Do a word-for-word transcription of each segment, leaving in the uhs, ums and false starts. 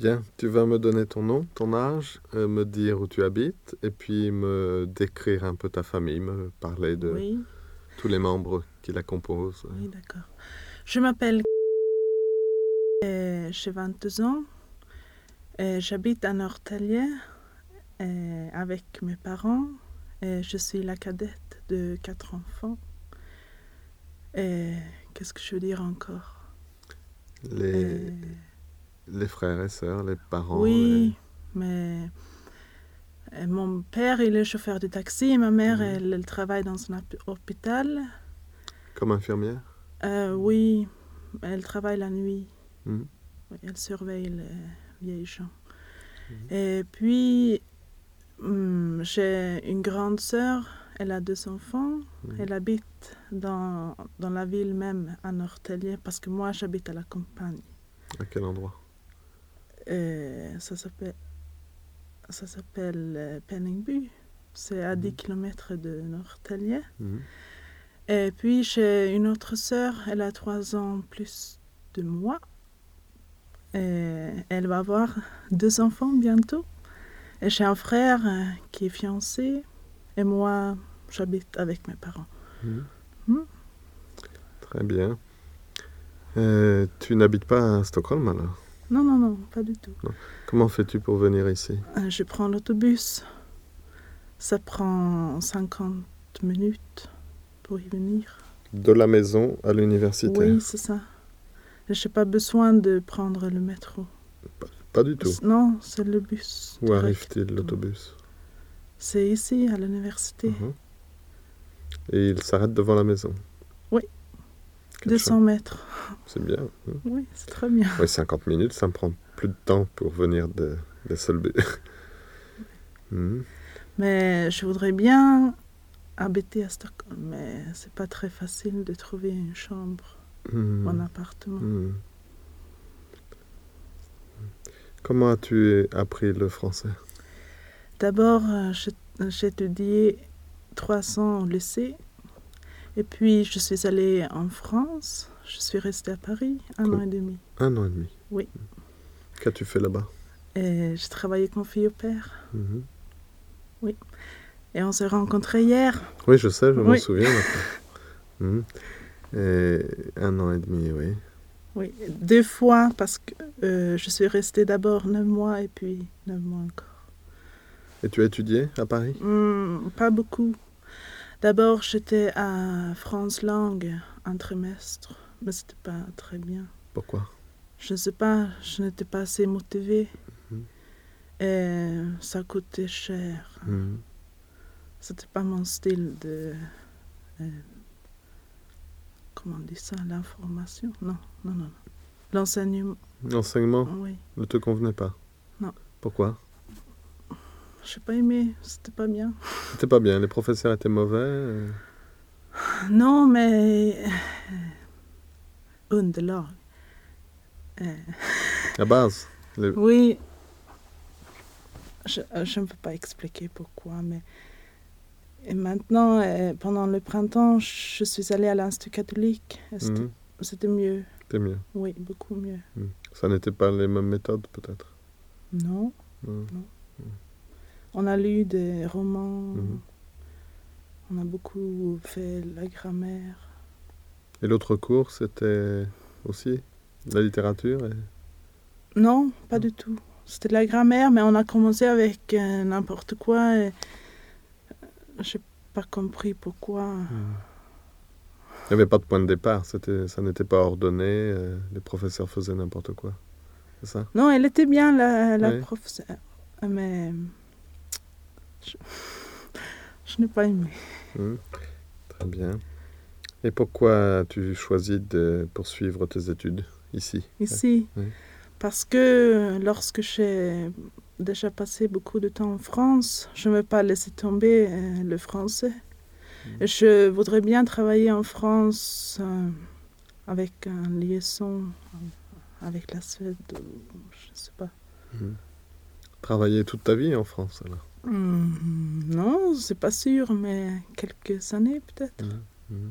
Bien, tu vas me donner ton nom, ton âge, euh, me dire où tu habites et puis me décrire un peu ta famille, me parler de Oui, tous les membres qui la composent. oui, d'accord. Je m'appelle, euh, j'ai vingt-deux ans, et j'habite à Norrtälje euh, avec mes parents. Et je suis la cadette de quatre enfants. Et qu'est-ce que je veux dire encore? Les, Euh, les frères et sœurs, les parents, les... Oui, mais euh, mon père, il est chauffeur de taxi et ma mère, Mhm. elle, elle travaille dans un hôp- hôpital. Comme infirmière. Euh, oui, elle travaille la nuit. Mhm. Oui, elle surveille les vieilles gens. Mhm. Et puis, hum, j'ai une grande sœur, elle a deux enfants. Mhm. Elle habite dans, dans la ville même, à Norrtälje, parce que moi, j'habite à la campagne. À quel endroit? Et ça s'appelle, ça s'appelle euh, Penningby. C'est à Mhm. dix kilomètres de Norrtälje. Mhm. Et puis, j'ai une autre sœur, elle a trois ans plus de moi. Et elle va avoir deux enfants bientôt. Et j'ai un frère euh, qui est fiancé. Et moi, j'habite avec mes parents. Mhm. Hmm? Très bien. Euh, tu n'habites pas à Stockholm alors? Non, non, non, pas du tout. Non. Comment fais-tu pour venir ici? Euh, je prends l'autobus. Ça prend cinquante minutes pour y venir. De la maison à l'université? Oui, c'est ça. Je n'ai pas besoin de prendre le métro. Pas, pas du tout. C- Non, c'est le bus. Où direct. arrive-t-il l'autobus? C'est ici, à l'université. Mhm. Et il s'arrête devant la maison? Oui, Quelle deux chance. cents mètres. C'est bien. Hein. Oui, c'est très bien. Oui, cinquante minutes, ça me prend plus de temps pour venir de, de Solbu. Mhm. Mais je voudrais bien habiter à Stockholm, mais c'est pas très facile de trouver une chambre, Mhm. un appartement. Mhm. Comment as-tu appris le français? D'abord, euh, j'ai j'ai étudié trois ans au lycée, et puis je suis allée en France. Je suis restée à Paris un Cool. an et demi. Un an et demi. Oui. Qu'as-tu fait là-bas? Et j'ai travaillé comme fille au père. Mhm. Et on s'est rencontrés hier. Oui, je sais, je m'en Oui. souviens maintenant. Mhm. Et un an et demi, oui. Oui, deux fois parce que euh, je suis restée d'abord neuf mois et puis neuf mois encore. Et tu as étudié à Paris? Hmm, pas beaucoup. D'abord, j'étais à France Langue un trimestre, mais c'était pas très bien. Pourquoi? Je ne sais pas, je n'étais pas assez motivée Mhm. et ça coûtait cher. Mhm. C'était pas mon style de. euh, comment on dit ça? L'information? Non, non, non. non. L'enseignement, L'enseignement oui. ne te convenait pas? Non. Pourquoi? Je n'ai pas aimé, c'était pas bien. C'était pas bien, les professeurs étaient mauvais? euh, Non, mais. Underlag. Euh, À base? les- oui, je, euh, je ne peux pas expliquer pourquoi, mais. Et maintenant, euh, pendant le printemps, je suis allée à l'Institut catholique. et C'était Mhm. c'était mieux, C'était mieux. oui, beaucoup mieux. Mhm. Ça n'était pas les mêmes méthodes, peut-être? Non, Mhm. on a lu des romans, Mhm. on a beaucoup fait la grammaire. Et l'autre cours, c'était aussi la littérature et... Non, pas Non. du tout. C'était de la grammaire, mais on a commencé avec euh, n'importe quoi et j'ai pas compris pourquoi. Mhm. Il n'y avait pas de point de départ, c'était, ça n'était pas ordonné, euh, les professeurs faisaient n'importe quoi. C'est ça? Non, elle était bien, la, la Oui. professeure, mais je, je n'ai pas aimé. Mhm. Très bien. Et pourquoi as-tu choisi de poursuivre tes études ici? Ici, Oui. parce que lorsque j'ai déjà passé beaucoup de temps en France, je ne vais pas laisser tomber euh, le français. Mhm. Et je voudrais bien travailler en France euh, avec une liaison avec la Suède, ou je ne sais pas. Mhm. Travailler toute ta vie en France, alors? Hmm, non, c'est pas sûr, mais quelques années peut-être. Mhm. Mhm.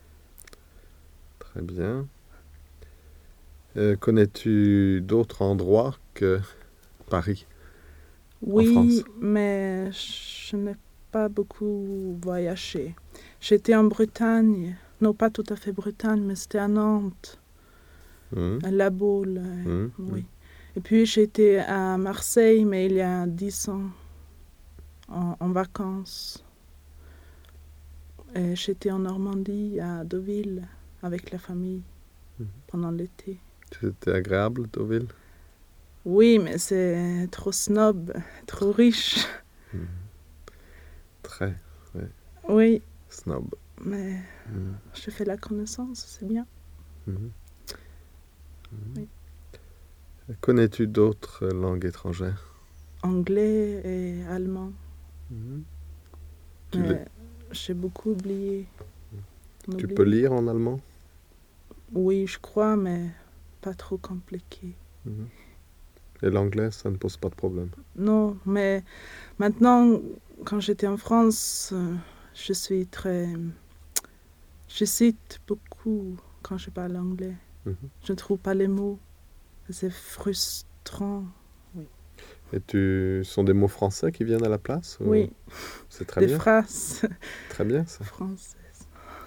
Très bien. Euh, connais-tu d'autres endroits que Paris, Oui, France. mais je n'ai pas beaucoup voyagé. J'étais en Bretagne, non pas tout à fait Bretagne, mais c'était à Nantes, Mhm, à La Baule, euh, mhm, oui. Et puis j'étais à Marseille, mais il y a dix ans, en, en vacances. Et j'étais en Normandie, à Deauville, avec la famille, mhm. pendant l'été. C'était agréable, Deauville? Oui, mais c'est trop snob, trop riche. Mhm. Très Oui, snob. mais Mhm, je fais la connaissance, c'est bien. mhm, mhm. Oui. Connais-tu d'autres langues étrangères? Anglais et allemand. Mhm. Tu, les- Mais j'ai beaucoup oublié. On tu oublie. peux lire en allemand? Oui, je crois, mais pas trop compliqué. Mhm. Et l'anglais, ça ne pose pas de problème. Non, mais maintenant, quand j'étais en France, euh, je suis très... Je cite beaucoup quand je parle anglais. Mhm. Je ne trouve pas les mots. C'est frustrant. Et tu ce sont des mots français qui viennent à la place? ou- Oui, C'est très des bien. phrases Très bien ça. françaises.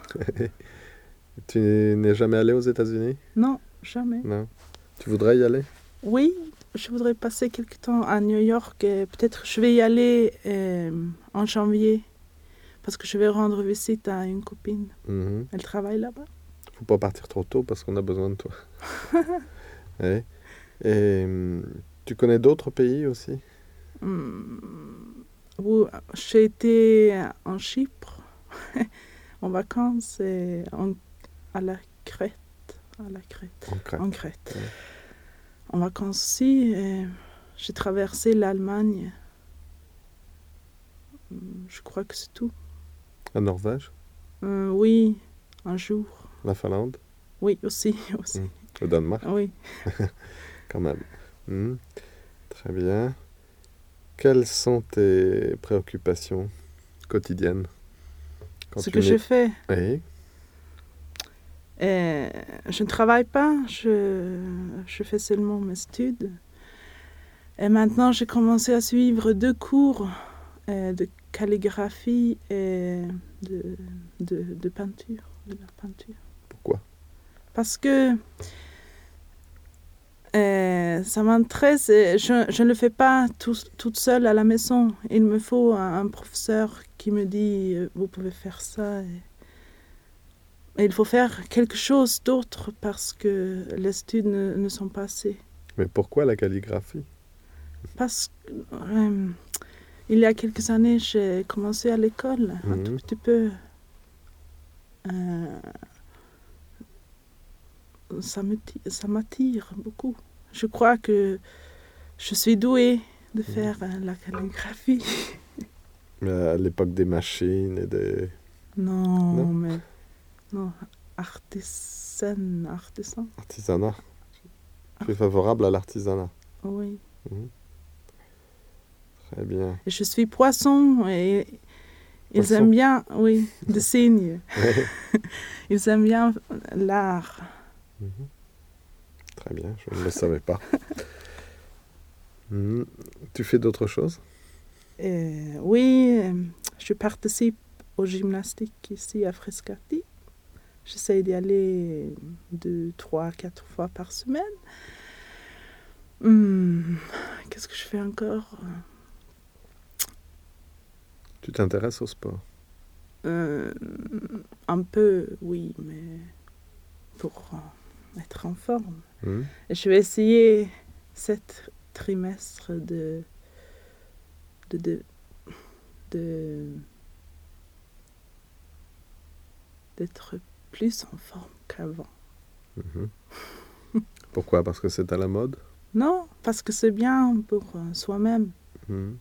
Tu n'es jamais allé aux États-Unis? Non, jamais. Non. Tu voudrais y aller? Oui, je voudrais passer quelque temps à New York et peut-être je vais y aller euh, en janvier parce que je vais rendre visite à une copine. Mhm. Elle travaille là-bas. Faut pas partir trop tôt parce qu'on a besoin de toi. Ouais. Et hum, tu connais d'autres pays aussi? Hmm, où j'ai été en Chypre en vacances et en- à la Crète. À la Crète. En Crète. En Crète. Ouais. En vacances aussi. Et j'ai traversé l'Allemagne. Hmm, Je crois que c'est tout. La Norvège? Euh, oui, un jour. La Finlande? Oui, aussi. aussi. Mm. Le Danemark, Oui. quand même. Mhm. Très bien. Quelles sont tes préoccupations quotidiennes quand Ce tu que je n'es... fais. Oui. Et je ne travaille pas, je, je fais seulement mes études. Et maintenant, j'ai commencé à suivre deux cours euh, de calligraphie et de, de, de peinture, de la peinture. Pourquoi? Parce que euh, ça m'intéresse et je, je ne le fais pas tout, toute seule à la maison. Il me faut un, un professeur qui me dit euh, vous pouvez faire ça. Et, et il faut faire quelque chose d'autre parce que les études ne, ne sont pas assez. Mais pourquoi la calligraphie? Parce que euh, il y a quelques années, j'ai commencé à l'école un tout Mhm. petit peu. Euh, ça me ti- ça m'attire beaucoup. Je crois que je suis douée de faire euh, la calligraphie. Mais à l'époque des machines et des... Non, Non? mais non, artisan, artisan. Artisanat. Tu es favorable à l'artisanat. Oui. Mhm. Très bien. Et je suis poisson et ils Poisson? aiment bien, oui, de signes. Ouais. Ils aiment bien l'art. Mhm. Très bien, je ne le savais pas. Mhm. Tu fais d'autres choses? Et oui, euh, je participe aux gymnastiques ici à Frascati. J'essaie d'y aller deux, trois, quatre fois par semaine. Hum, Qu'est-ce que je fais encore? Tu t'intéresses au sport? Euh, Un peu, oui, mais pour euh, être en forme. Mhm. Et je vais essayer cet trimestre de, de, de, de d'être plus en forme qu'avant. Mhm. Pourquoi? Parce que c'est à la mode? Non, parce que c'est bien pour euh, soi-même. Mhm.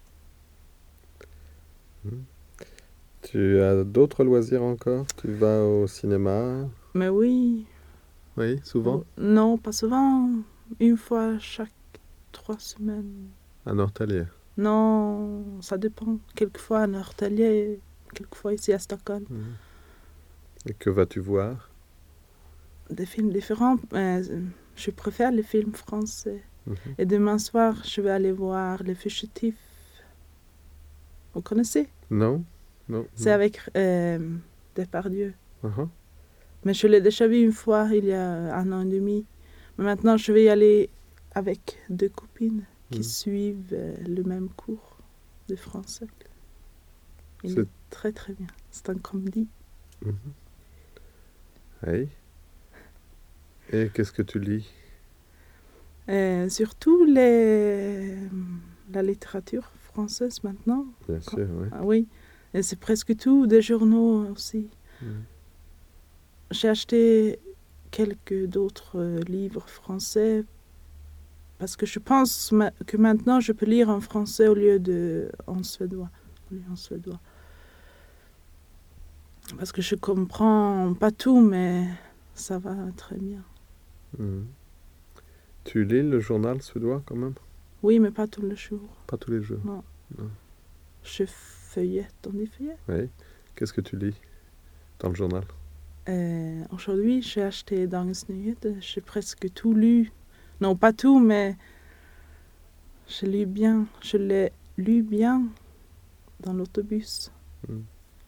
Mhm. Tu as d'autres loisirs encore? Tu vas au cinéma? Mais oui, Oui, souvent? non, pas souvent, une fois chaque trois semaines. À Norrtälje? Non, ça dépend. Quelquefois à Norrtälje, quelquefois ici à Stockholm. Mhm. Et que vas-tu voir? Des films différents. Euh, je préfère les films français. Mhm. Et demain soir, je vais aller voir Les Fugitifs. Vous connaissez? Non? Non? C'est non. avec euh, Depardieu. Uh-huh. Mais je l'ai déjà vu une fois, il y a un an et demi. Mais maintenant, je vais y aller avec deux copines qui Mhm. suivent euh, le même cours de français. Il C'est- est très très bien. C'est un comédie. Mhm. Oui. Et qu'est-ce que tu lis? Euh, surtout les... la littérature française maintenant. Bien sûr, oui. Ah oui, et c'est presque tout, des journaux aussi. Mhm. J'ai acheté quelques d'autres euh, livres français parce que je pense ma- que maintenant je peux lire en français au lieu de en suédois. Au lieu en suédois. Parce que je comprends pas tout, mais ça va très bien. Mhm. Tu lis le journal suédois quand même? Oui, mais pas tous les jours. Pas tous les jours. Non. Non. Je feuillette, on dit feuillette. Oui. Qu'est-ce que tu lis dans le journal? Euh, Aujourd'hui, j'ai acheté Dagens Nyheter. J'ai presque tout lu. Non, pas tout, mais je lis bien. Je l'ai lu bien dans l'autobus. Mhm.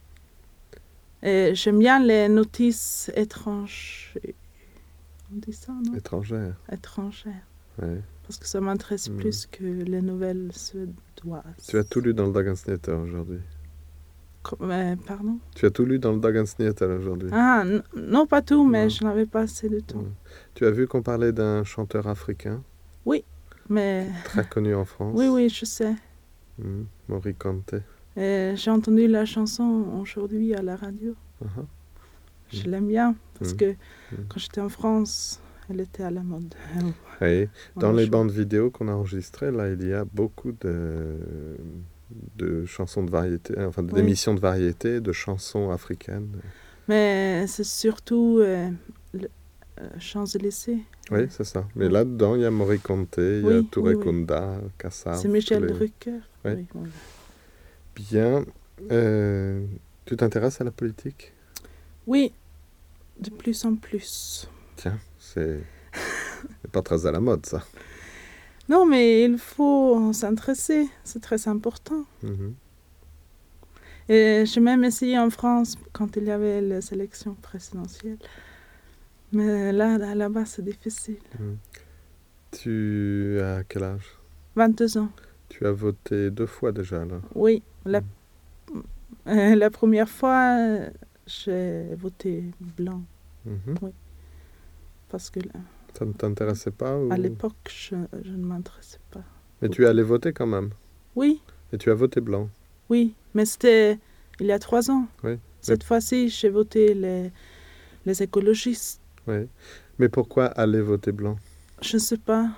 Et j'aime bien les notices étranges. On dit ça, non? Étrangère. Étrangères. Oui. Parce que ça m'intéresse Mhm. plus que les nouvelles suédoises. Tu as tout lu dans le Dagens Nyheter aujourd'hui? Com- euh, pardon? Tu as tout lu dans le Dagens Nyheter aujourd'hui? Ah, n- non, pas tout, mais Non. je n'avais pas assez de temps. Mhm. Tu as vu qu'on parlait d'un chanteur africain Mais très connu en France? oui, oui, je sais. Mhm. Morikante. Et j'ai entendu la chanson aujourd'hui à la radio. Uh-huh. Je Mm. l'aime bien parce Mm. que Mm. quand j'étais en France, elle était à la mode. Oui. On Dans la les joue. bandes vidéo qu'on a enregistrées, là, il y a beaucoup de, de chansons de variété, enfin Oui. d'émissions de variété, de chansons africaines. Mais c'est surtout euh, le, euh, Champs-Élysées. Oui, c'est ça. Mais Oui. là-dedans, il y a Morikante, il y a Oui, Touré oui, oui. Kunda, Kassav. C'est Michel tous les- Drucker. Oui. Oui, oui. Bien. Euh, tu t'intéresses à la politique? Oui, de plus en plus. Tiens, c'est c'est pas très à la mode, ça. Non, mais il faut s'intéresser. C'est très important. Mhm. Et j'ai même essayé en France quand il y avait les élections présidentielles. Mais là, là- là-bas, c'est difficile. Mhm. Tu as quel âge? vingt-deux ans. Tu as voté deux fois déjà, là. Oui, la, Mhm. euh, la première fois, euh, j'ai voté blanc. Mhm. Parce que là, Ça ne t'intéressait pas ou... à l'époque, je, je ne m'intéressais pas. Mais tu es allé voter quand même. Oui, Et tu as voté blanc. oui, mais c'était il y a trois ans. Oui. Cette fois-ci, j'ai voté les, les écologistes. Oui. Mais pourquoi aller voter blanc? Je ne sais pas.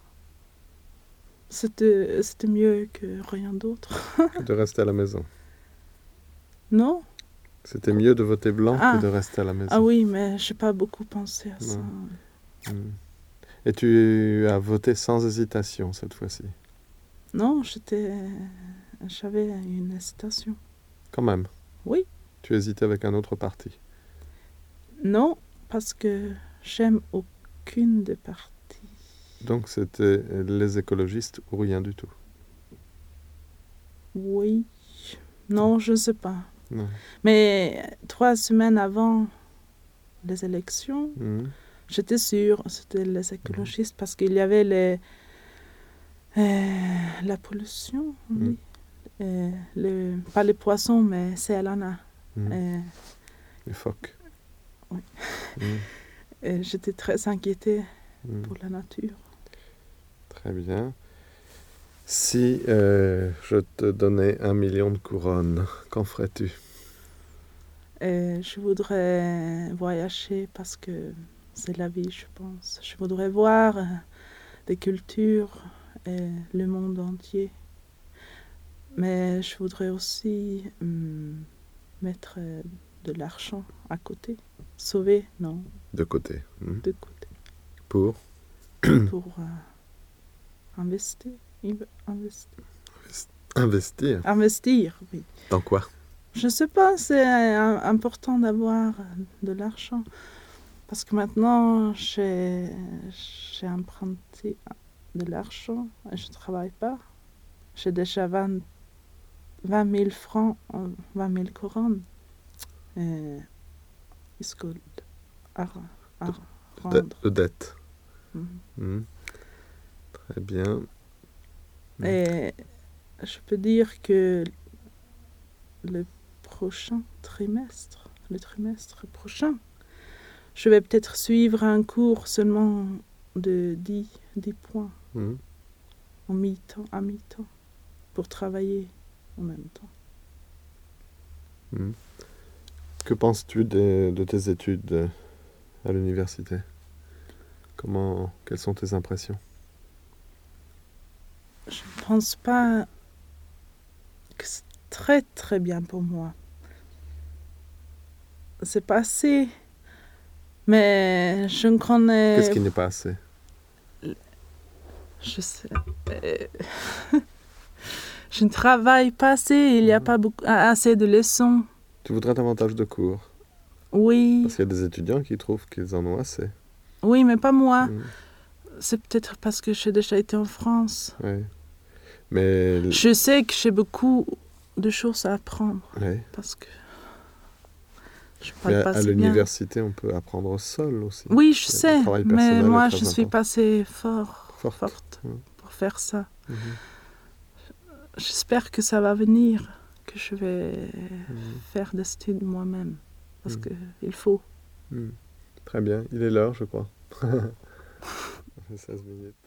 C'était, c'était mieux que rien d'autre. Que de rester à la maison. Non? C'était mieux de voter blanc Ah. que de rester à la maison. Ah oui, mais je n'ai pas beaucoup pensé à ça. Non. Mm. Et tu as voté sans hésitation cette fois-ci. Non, j'étais, j'avais une hésitation. Quand même. Oui. Tu hésitais avec un autre parti. Non, parce que j'aime aucune des parties. Donc c'était les écologistes ou rien du tout. Oui. Non, je ne sais pas. Non. Mais trois semaines avant les élections, Mm. j'étais sûre que c'était les écologistes parce qu'il y avait les, euh, la pollution, on Mm. dit. Euh, le, pas les poissons, mais Sälarna. Mm. Euh, Les phoques. Oui. Mm. et j'étais très inquiétée Mm. pour la nature. Très bien. Si euh, je te donnais un million de couronnes, qu'en ferais-tu? Et je voudrais voyager parce que c'est la vie, je pense. Je voudrais voir euh, des cultures et le monde entier. Mais je voudrais aussi hum, mettre euh, de l'argent à côté. Sauver, non, De côté. Mm. de côté. Pour Pour euh, investir. Inv- Investir. investir. Investir, oui. Dans quoi? Je ne sais pas, c'est euh, important d'avoir de l'argent. Parce que maintenant, j'ai j'ai emprunté de l'argent et je ne travaille pas. J'ai déjà vingt mille francs, vingt mille couronnes. Et skuld à, à rendre. De, de dette. Mm. Mm. Très bien. Mm. Et je peux dire que le prochain trimestre, le trimestre prochain, je vais peut-être suivre un cours seulement de dix points Mm. en mi-temps, à mi-temps, pour travailler en même temps. Mm. Que penses-tu de, de tes études à l'université? Comment, quelles sont tes impressions? Je ne pense pas que c'est très très bien pour moi. C'est pas assez, mais je ne connais... Qu'est-ce qui n'est pas assez? Je sais... Je ne travaille pas assez, il n'y a pas beaucoup, assez de leçons. Tu voudrais davantage de cours? Oui. Parce qu'il y a des étudiants qui trouvent qu'ils en ont assez. Oui, mais pas moi. Mm. C'est peut-être parce que j'ai déjà été en France. Oui. Mais... Je sais que j'ai beaucoup de choses à apprendre. Oui. Parce que je mais parle à, pas à si l'université, on peut apprendre seul aussi. Oui, je Le sais, travail mais personnel moi, est très je suis important. pas assez fort, Forte. forte Mm. pour faire ça. Mhm. J'espère que ça va venir, que je vais Mm. faire des études moi-même. Parce Mm. qu'il faut. Mm. Très bien, il est l'heure, je crois. Ça fait seize minutes.